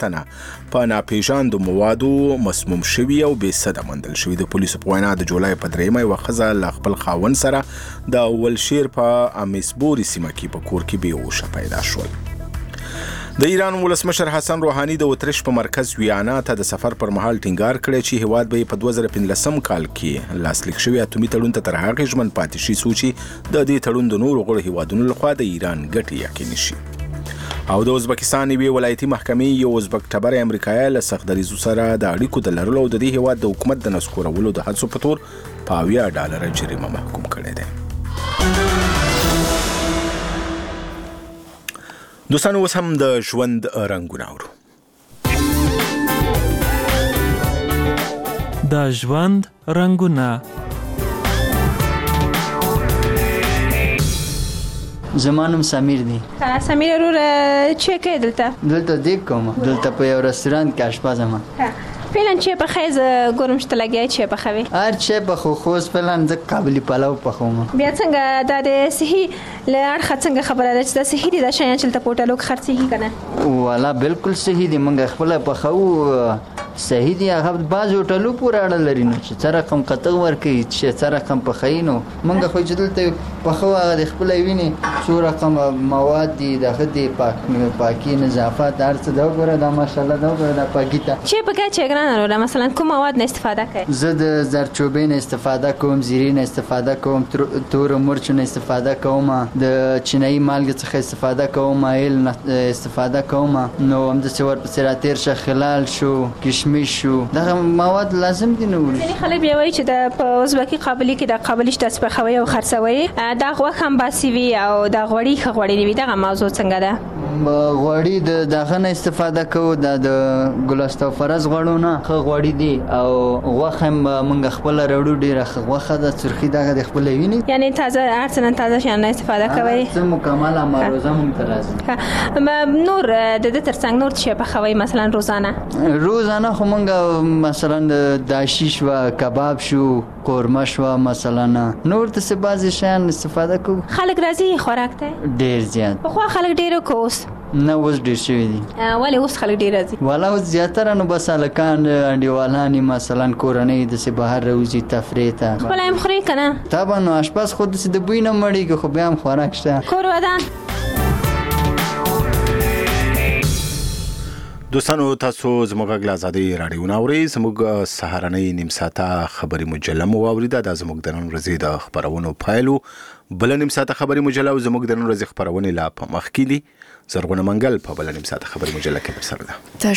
تنه په ناپېژاندو موادو مسموم شوي او بې سده موندل شوي. د پولیسو په وینا د جولای په 3 یوه ښځه له خپل خاوند سره د ولشیر په امیسبوري سیمه کې په کور کې بېهوشه پیدا شول. د ایران ولسمشر حسن روحاني د اتریش په مرکز ویانا ته د سفر پر مهال ټینګار کړی چې هیواد به په 2015 کال کې لاسلیک شوی اتومي تړون ته تر هغې ژمن پاتې شي څو چې د دې تړون د نورو غړو هیوادونو لخوا د ایران ګټې یقیني شي. او د ازبکستان یوې ولایتي محکمې یو ازبک ټبری امریکایی له سخت دریځو سره د اړیکو د لرلو او د دې هیواد د حکومت د نسکورولو د هڅو په تور په $80 جریمه محکوم کړی دی. دوستانو اوس هم د ژوند رنګونه اورو. د ژوند رنګونه. زما نوم سمیر دی. سمیر ورور چی کوي دلته دیګ کوم. دلته په یو رستورانت کې اشپز یم. فعلا چی پخوي؟ زه ګورم چې ته لګیا چی پخوي. هر چی پخو خو اوس فعلا زه قابلي پلاو پخوم. بیا څنګه دا د صحي له اړخه څنګه خبره ده چې دا صحي دي دا شیان چې دلته په هوټلو کې خرڅېږي که نه؟ والا بالکل صحي دي. موږ خپله پخوو صحي دي. هغه بعض هوټلو پورې اړه لري نو چې څه رقم قطغ ورکوي چې څه رقم پخوي. نو موږ خو چې دلته پخو هغه د خپله وینې څو رقم مواد دي دغه دي پاکي نظافت هر څه دا وګوره دا ماشاءالله دا وګوره دا پاکي ته. چی په کې چې ګرانه وروره مثلا کوم مواد نه استفاده کوي؟ زه د زردچوبې نه استفاده کوم، زیرې نه استفاده کوم، تورو مرچو نه استفاده کوم، د چینایي مالګې څخه استفاده کوم، ایل نه استفاده کوم. نو همداسې ورپسې راتېر شه خلال شو، کشمش شو، دغه مواد لازم دي. نو ځینې خلک بیا وایي چې د په ازبکي قابلي کې د قابلي چې تاسو پخوئ او خرڅوئ دا غوښه هم باسي وي او دا غوړي ښه غوړي نه وي. دغه موضوع څنګه ده؟ غوړي د دغه نه استفاده کوو، د ګلستوفرز غوړو نه ښه غوړي دي. او غوښه هم موږ خپله راوړو ډېره ښه غوښه ده سرخي دغه د خپله وینې یعنې تازه هر څه نه تازه شیان نه استفاده کوئ؟ څه مکمل مروزه موږ ته راځي. نور د دې تر څنګ نور څه پخوئ مثلا روزانه خو موږ مثلا داشي شوه، کباب شو، قورمه شوه مثلا. نور داسې بعضې شیان استفاده کوو. خلک راځي خوراک ته؟ ډېر زیات. پخوا خلک ډېر که اوس؟ نه اوس ډېر شوي دي. ولې اوس خلک ډېر راځي؟ والا اوس زیاتره نو بس هلکان انډیوالانې مثلا کورنۍ داسې بهر راوځي تفریح ته. خپله هم خورئ که نه؟ طبعا نو اشپز خو داسې د بوی نه مړېږي خو بیا هم خوراک شته. کور ودان. دوستانو تاسو زموږ غږ له ازادۍ راډیو نه اورئ. زموږ سهارنۍ نیم ساعته خبري مجله مو واورېده. دا زموږ د نن ورځې د خپرونو پیل و. بله نیم ساعته خبري مجله او زموږ د نن ورځې خپرونې لا په مخ کې دي. زرغونه منګل په بله نیم ساعته خبري مجله کې در سره ده.